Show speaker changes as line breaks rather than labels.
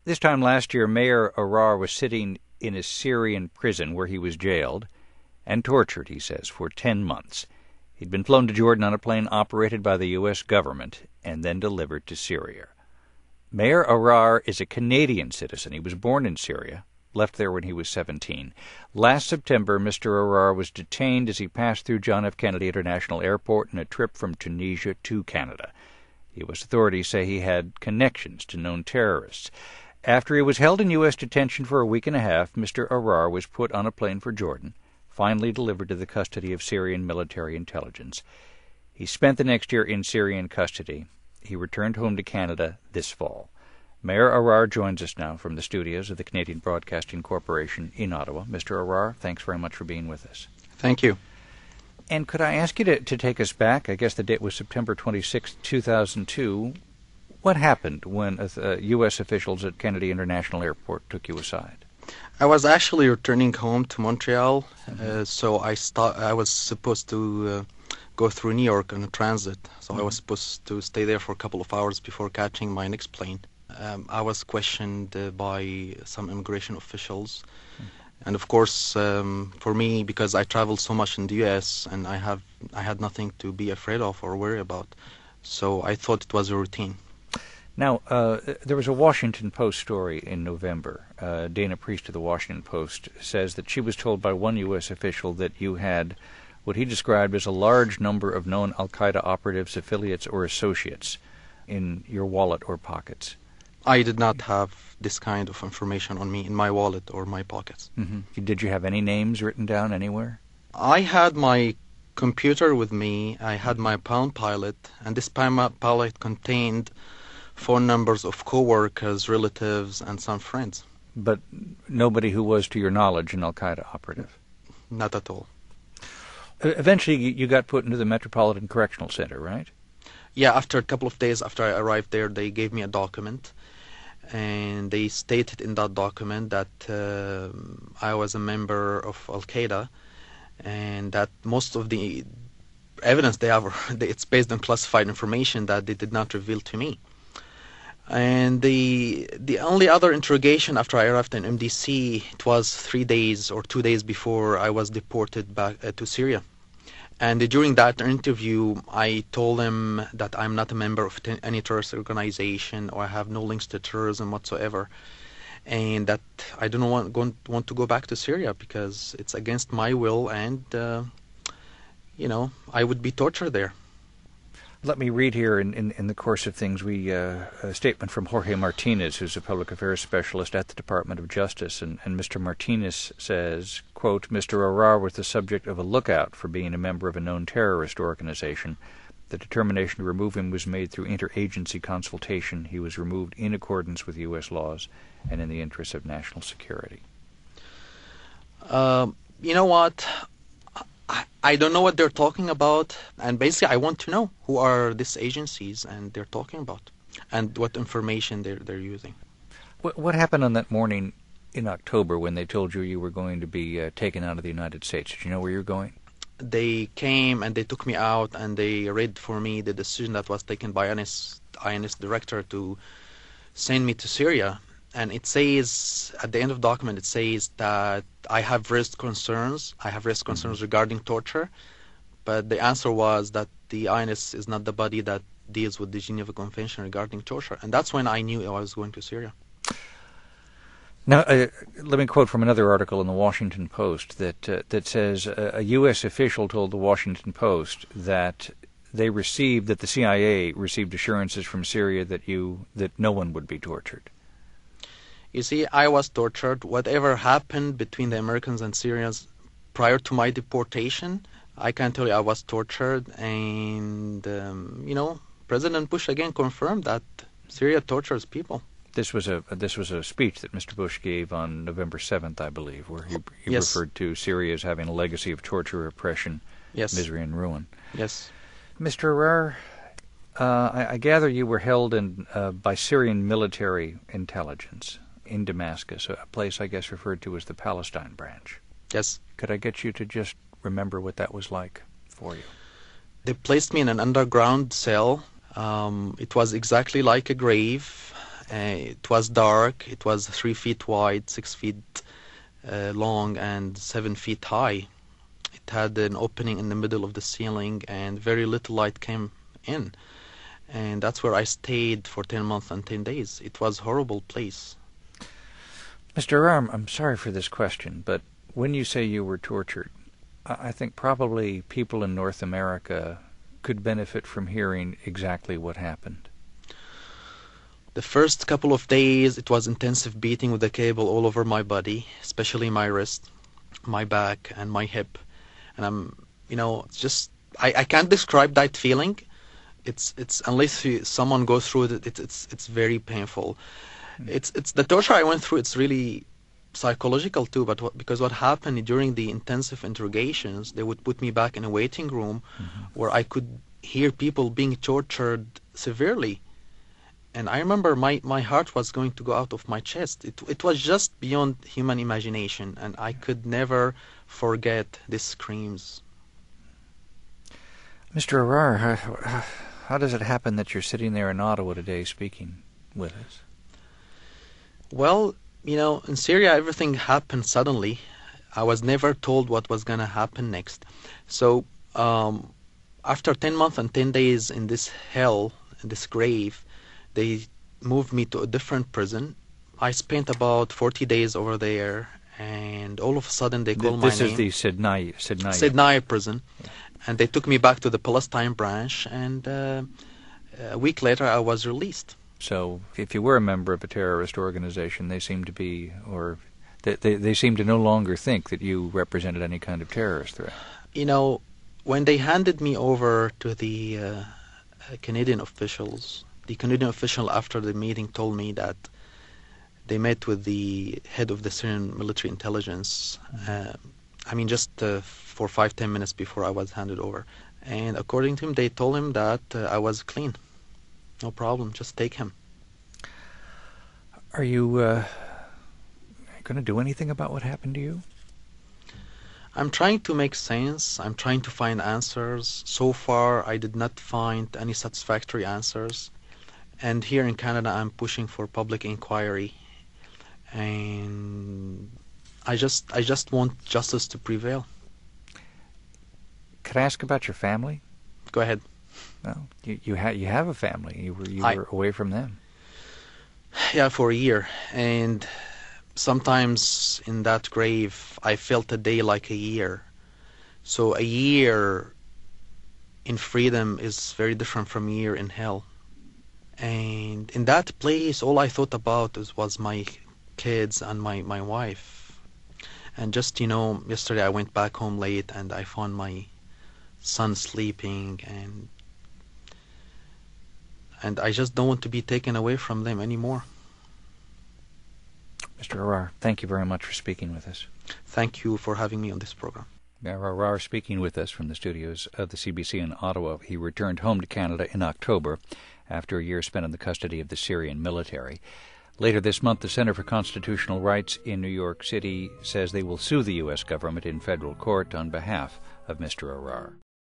This time last year, Mayor Arar was sitting in a Syrian prison where he was jailed and tortured, he says, for 10 months. He'd been flown to Jordan on a plane operated by the U.S. government and then delivered to Syria. Mayor Arar is a Canadian citizen. He was born in Syria, left there when he was 17. Last September, Mr. Arar was detained as he passed through John F. Kennedy International Airport on a trip from Tunisia to Canada. U.S. authorities say he had connections to known terrorists. After he was held in U.S. detention for a week and a half, Mr. Arar was put on a plane for Jordan, finally delivered to the custody of Syrian military intelligence. He spent the next year in Syrian custody. He returned home to Canada this fall. Mayor Arar joins us now from the studios of the Canadian Broadcasting Corporation in Ottawa. Mr. Arar, thanks very much for being with us.
Thank you.
And could I ask you to take us back? I guess the date was September 26, 2002. What happened when U.S. officials at Kennedy International Airport took you aside?
I was actually returning home to Montreal, so I was supposed to go through New York on a transit. So I was supposed to stay there for a couple of hours before catching my next plane. I was questioned by some immigration officials. And of course, for me, because I traveled so much in the U.S. and I had nothing to be afraid of or worry about, so I thought it was a routine.
Now, there was a Washington Post story in November. Dana Priest of the Washington Post says that she was told by one U.S. official that you had what he described as a large number of known al-Qaeda operatives, affiliates, or associates in your wallet or pockets.
I did not have this kind of information on me in my wallet or my pockets.
Mm-hmm. Did you have any names written down anywhere?
I had my computer with me. I had my Palm Pilot, and this Palm Pilot contained phone numbers of co-workers, relatives, and some friends.
But nobody who was, to your knowledge, an al-Qaeda operative?
Not at all.
Eventually, you got put into the Metropolitan Correctional Center, right?
Yeah, after a couple of days after I arrived there, they gave me a document, and they stated in that document that I was a member of Al-Qaeda, and that most of the evidence they have, it's based on classified information that they did not reveal to me. And the only other interrogation after I arrived in MDC, it was 3 days or 2 days before I was deported back to Syria. And during that interview, I told them that I'm not a member of any terrorist organization, or I have no links to terrorism whatsoever, and that I don't want to go back to Syria because it's against my will, and I would be tortured there.
Let me read here in the course of things a statement from Jorge Martinez, who's a public affairs specialist at the Department of Justice. And Mr. Martinez says, quote, Mr. Arar was the subject of a lookout for being a member of a known terrorist organization. The determination to remove him was made through interagency consultation. He was removed in accordance with U.S. laws and in the interests of national security.
You know what? I don't know what they're talking about, and basically I want to know who are these agencies and they're talking about, and what information they're using.
What happened on that morning in October when they told you were going to be taken out of the United States? Did you know where you were going?
They came and they took me out and they read for me the decision that was taken by INS director to send me to Syria. And it says, at the end of the document, it says that I have raised concerns. Regarding torture. But the answer was that the INS is not the body that deals with the Geneva Convention regarding torture. And that's when I knew I was going to Syria.
Now, let me quote from another article in the Washington Post that says a U.S. official told the Washington Post that the CIA received assurances from Syria that no one would be tortured.
You see, I was tortured. Whatever happened between the Americans and Syrians prior to my deportation, I can tell you I was tortured. And, President Bush again confirmed that Syria tortures people.
This was a speech that Mr. Bush gave on November 7th, I believe, where he
Yes.
referred to Syria as having a legacy of torture, oppression,
Yes.
misery, and ruin.
Yes.
Mr. Arar, I gather you were held by Syrian military intelligence in Damascus, a place I guess referred to as the Palestine branch.
Yes.
Could I get you to just remember what that was like for you?
They placed me in an underground cell. It was exactly like a grave. It was dark. It was 3 feet wide, 6 feet long, and 7 feet high. It had an opening in the middle of the ceiling, and very little light came in. And that's where I stayed for 10 months and 10 days. It was a horrible place.
Mr. Arar, I'm sorry for this question, but when you say you were tortured, I think probably people in North America could benefit from hearing exactly what happened.
The first couple of days, it was intensive beating with a cable all over my body, especially my wrist, my back, and my hip. And it's just, I can't describe that feeling. It's unless someone goes through it, it's very painful. It's the torture I went through. It's really psychological too. But because what happened during the intensive interrogations, they would put me back in a waiting room where I could hear people being tortured severely. And I remember my heart was going to go out of my chest. It was just beyond human imagination, and I could never forget these screams.
Mr. Arar, how does it happen that you're sitting there in Ottawa today speaking with us?
Well, in Syria everything happened suddenly. I was never told what was going to happen next. So after 10 months and 10 days in this hell, in this grave, they moved me to a different prison. I spent about 40 days over there, and all of a sudden they called my name.
This is the Sidnai.
Sidnai prison. Yeah. And they took me back to the Palestine branch, and a week later I was released.
So if you were a member of a terrorist organization, they seem to be, or they seem to no longer think that you represented any kind of terrorist threat.
When they handed me over to the Canadian officials, the Canadian official after the meeting told me that they met with the head of the Syrian military intelligence, just for 5-10 minutes before I was handed over. And according to him, they told him that I was clean. No problem, just take him.
Are you going to do anything about what happened to you?
I'm trying to make sense. I'm trying to find answers. So far, I did not find any satisfactory answers. And here in Canada, I'm pushing for public inquiry. And I just want justice to prevail.
Could I ask about your family?
Go ahead.
Well, you have a family. You were away from them.
Yeah, for a year. And sometimes in that grave, I felt a day like a year. So a year in freedom is very different from a year in hell. And in that place, all I thought about was my kids and my wife. And just, yesterday I went back home late and I found my son sleeping, and I just don't want to be taken away from them anymore.
Mr. Arar, thank you very much for speaking with us.
Thank you for having me on this program.
Arar speaking with us from the studios of the CBC in Ottawa. He returned home to Canada in October after a year spent in the custody of the Syrian military. Later this month, the Center for Constitutional Rights in New York City says they will sue the U.S. government in federal court on behalf of Mr. Arar.